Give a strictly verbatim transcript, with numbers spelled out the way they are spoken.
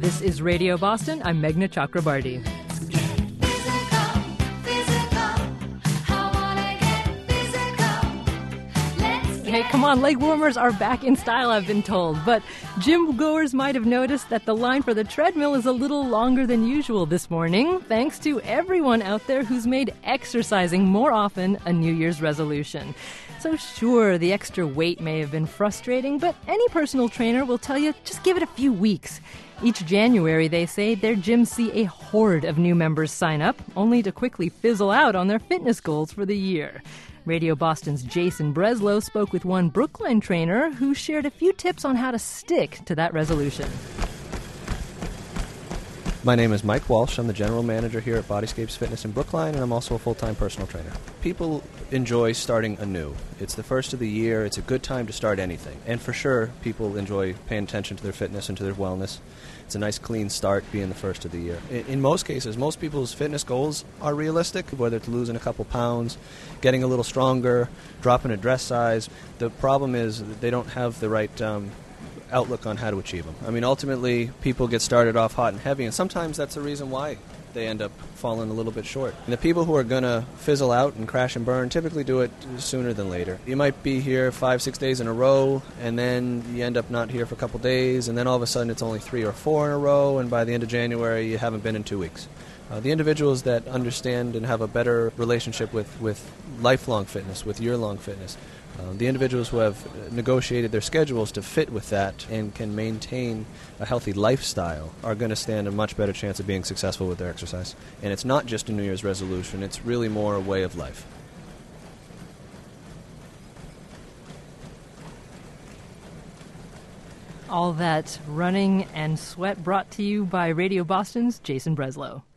This is Radio Boston. I'm Meghna Chakrabarty. Hey, come on, leg warmers are back in style, I've been told. But gym goers might have noticed that the line for the treadmill is a little longer than usual this morning, thanks to everyone out there who's made exercising more often a New Year's resolution. So sure, the extra weight may have been frustrating, but any personal trainer will tell you just give it a few weeks. Each January, they say, their gyms see a horde of new members sign up, only to quickly fizzle out on their fitness goals for the year. Radio Boston's Jason Breslow spoke with one Brookline trainer who shared a few tips on how to stick to that resolution. My name is Mike Walsh. I'm the general manager here at Bodyscapes Fitness in Brookline, and I'm also a full-time personal trainer. People enjoy starting anew. It's the first of the year. It's a good time to start anything. And for sure, people enjoy paying attention to their fitness and to their wellness. It's a nice, clean start being the first of the year. In, in most cases, most people's fitness goals are realistic, whether it's losing a couple pounds, getting a little stronger, dropping a dress size. The problem is that they don't have the right um, outlook on how to achieve them. I mean, ultimately, people get started off hot and heavy, and sometimes that's the reason why they end up falling a little bit short. And the people who are going to fizzle out and crash and burn typically do it sooner than later. You might be here five, six days in a row, and then you end up not here for a couple days, and then all of a sudden it's only three or four in a row, and by the end of January you haven't been in two weeks. Uh, the individuals that understand and have a better relationship with, with lifelong fitness, with year-long fitness, uh, the individuals who have negotiated their schedules to fit with that and can maintain a healthy lifestyle are going to stand a much better chance of being successful with their exercise. And it's not just a New Year's resolution, it's really more a way of life. All that running and sweat brought to you by Radio Boston's Jason Breslow.